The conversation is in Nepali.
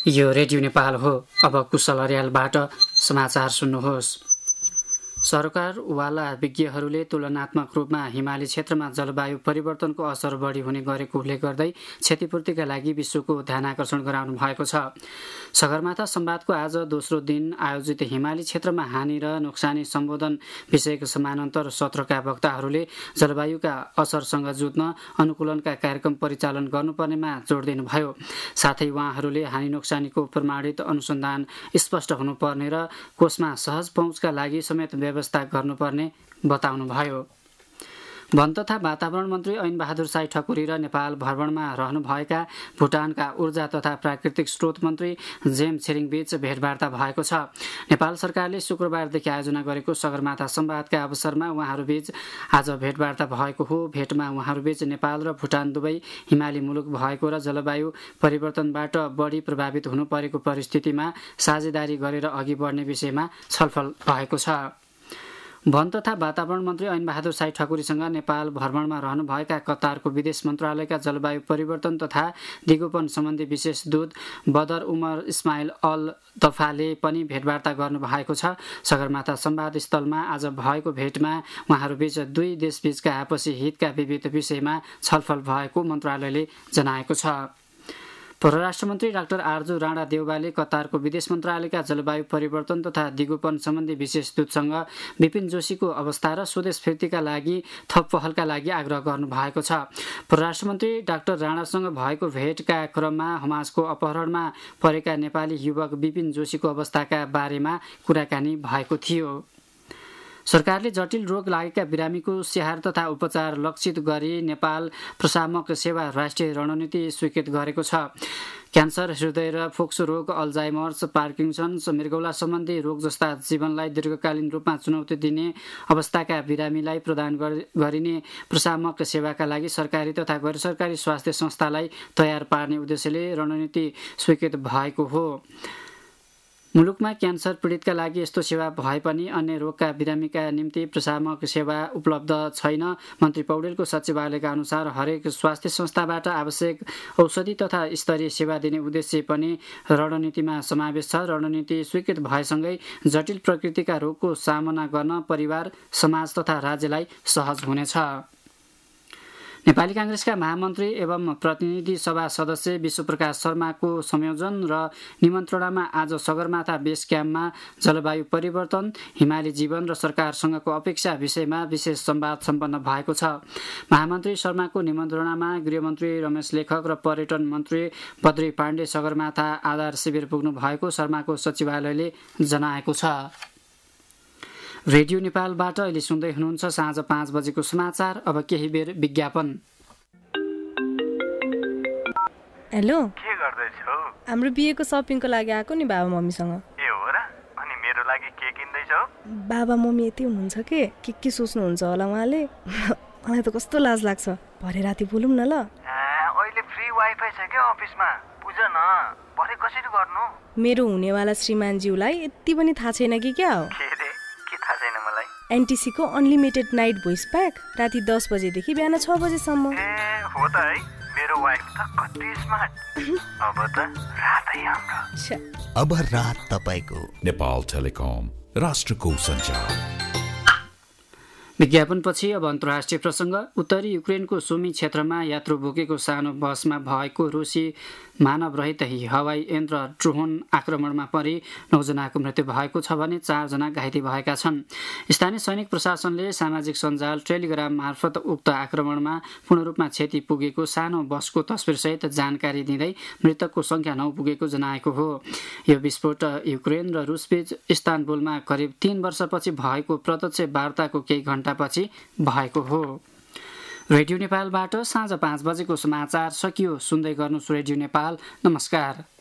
यो रेडियो नेपाल हो। अब कुशल अर्यालबाट समाचार सुन्नुहोस्। सरकारवाला विज्ञहरूले तुलनात्मक रूपमा हिमाली क्षेत्रमा जलवायु परिवर्तनको असर बढी हुने गरेको उल्लेख गर्दै क्षतिपूर्तिका लागि विश्वको ध्यानाकर्षण गराउनु भएको छ। सगरमाथा संवादको आज दोस्रो दिन आयोजित हिमाली क्षेत्रमा हानि र नोक्सानी सम्बोधन विषयक समानान्तर सत्रका वक्ताहरूले जलवायुका असरसँग जुझ्न अनुकूलनका कार्यक्रम परिचालन गर्नुपर्नेमा जोड दिनुभयो। साथै उहाँहरूले हानि नोक्सानीको प्रमाणित अनुसन्धान स्पष्ट हुनुपर्ने र कोषमा सहज पहुँचका लागि समेत व्यवस्था गर्नुपर्ने बताउनुभयो। वन तथा वातावरण मन्त्री ऐन बहादुर साई ठकुरी र नेपाल भ्रमणमा रहनुभएका भुटानका ऊर्जा तथा प्राकृतिक स्रोत मन्त्री जेम छिरिङ बीच भेटवार्ता भएको छ। नेपाल सरकारले शुक्रबारदेखि आयोजना गरेको सगरमाथा संवादका अवसरमा उहाँहरूबीच आज भेटवार्ता भएको हो। भेटमा उहाँहरूबीच नेपाल र भुटान दुवै हिमाली मुलुक भएको र जलवायु परिवर्तनबाट बढी प्रभावित हुनु परेको परिस्थितिमा साझेदारी गरेर अघि बढ्ने विषयमा छलफल भएको छ। वन तथा वातावरण मन्त्री ऐन बहादुर साई ठकुरीसँग नेपाल भ्रमणमा रहनुभएका कतारको विदेश मन्त्रालयका जलवायु परिवर्तन तथा दिगोपन सम्बन्धी विशेष दूत बदर उमर इस्माइल अल दफाले पनि भेटवार्ता गर्नुभएको छ। सगरमाथा संवाद स्थलमा आज भएको भेटमा उहाँहरूबीच दुई देशबीचका आपसी हितका विविध विषयमा छलफल भएको मन्त्रालयले जनाएको छ। परराष्ट्र मन्त्री डाक्टर आर्जु राणा देउवाले कतारको विदेश मन्त्रालयका जलवायु परिवर्तन तथा दिगोपन सम्बन्धी विशेष दूतसँग विपिन जोशीको अवस्था र स्वदेश फिर्तीका लागि थप पहलका लागि आग्रह गर्नुभएको छ। परराष्ट्र मन्त्री डाक्टर राणासँग भएको भेटका क्रममा हमासको अपहरणमा परेका नेपाली युवक विपिन जोशीको अवस्थाका बारेमा कुराकानी भएको थियो। सरकारले जटिल रोग लागेका बिरामीको स्याहार तथा उपचार लक्षित गरी नेपाल प्रशामक सेवा राष्ट्रिय रणनीति स्वीकृत गरेको छ। क्यान्सर, हृदय र फोक्सो रोग, अल्जाइमर्स, पार्किन्सन्स, मृगौला सम्बन्धी रोग जस्ता जीवनलाई दीर्घकालीन रूपमा चुनौती दिने अवस्थाका बिरामीलाई प्रदान गरिने प्रशामक सेवाका लागि सरकारी तथा गैर सरकारी स्वास्थ्य संस्थालाई तयार पार्ने उद्देश्यले रणनीति स्वीकृत भएको हो। मुलुकमा क्यान्सर पीडितका लागि यस्तो सेवा भए पनि अन्य रोगका बिरामीका निम्ति प्रशामक सेवा उपलब्ध छैन। मन्त्री पौडेलको सचिवालयका अनुसार हरेक स्वास्थ्य संस्थाबाट आवश्यक औषधि तथा स्तरीय सेवा दिने उद्देश्य पनि रणनीतिमा समावेश छ। रणनीति स्वीकृत भएसँगै जटिल प्रकृतिका रोगको सामना गर्न परिवार, समाज तथा राज्यलाई सहज हुनेछ। नेपाली कांग्रेसका महामन्त्री एवं प्रतिनिधि सभा सदस्य विश्वप्रकाश शर्माको संयोजन र निमन्त्रणामा आज सगरमाथा बेस क्याम्पमा जलवायु परिवर्तन, हिमाली जीवन र सरकारसँगको अपेक्षा विषयमा विशेष संवाद सम्पन्न भएको छ। महामन्त्री शर्माको निमन्त्रणामा गृहमन्त्री रमेश लेखक र पर्यटन मन्त्री बद्री पाण्डे सगरमाथा आधार शिविर पुग्नु भएको शर्माको सचिवालयले जनाएको छ। रेडियो नेपालबाट अहिले सुन्दै हुनुहुन्छ साँझ 5 बजेको समाचार। अब केही बेर विज्ञापन। हेलो, के गर्दैछौ? हाम्रो बिहेको सपिङको लागि आएको नि बाबा मम्मीसँग। ए हो र? अनि मेरो लागि के किन्दैछौ? बाबा मम्मी यति हुनुहुन्छ के सोच्नुहुन्छ होला उहाँले। मलाई त कस्तो लाज लाग्छ। भरे राति बोलौँ न ल। अहिले फ्री वाइफाई छ के अफिसमा? बुझ न, भरे कसरी गर्नु? मेरो हुनेवाला श्रीमानज्यूलाई यति पनि थाहा छैन कि क्या हो? के रे? के थाहा छैन मलाई? एनटिसी को अनलिमिटेड नाइट भोइस प्याक राति 10 बजेदेखि बिहान 6 बजेसम्म। ए हो त है, मेरो वाइफ त कति स्मार्ट। अब त रातै हाम्रो। अब रात तपाईको। नेपाल टेलिकम, राष्ट्रको सञ्चार। विज्ञापनपछि अब अन्तर्राष्ट्रिय प्रसङ्ग। उत्तरी युक्रेनको सुमी क्षेत्रमा यात्रु बोकेको सानो बसमा भएको रुसी मानवरहित हवाई यन्त्र ड्रोन आक्रमणमा परि 9 जनाको मृत्यु भएको छ भने 4 जना घाइते भएका छन्। स्थानीय सैनिक प्रशासनले सामाजिक सञ्जाल टेलिग्राम मार्फत उक्त आक्रमणमा पूर्ण रूपमा क्षति पुगेको सानो बसको तस्बिरसहित जानकारी दिँदै मृतकको संख्या 9 पुगेको जनाएको हो। यो विस्फोट युक्रेन र रुसबीच इस्तानबुलमा करिब 3 वर्षपछि भएको प्रत्यक्ष वार्ताको केही घण्टापछि भएको हो। रेडियो नेपालबाट साँझ 5 बजेको समाचार सकियो। सुन्दै गर्नुहोस् रेडियो नेपाल। नमस्कार।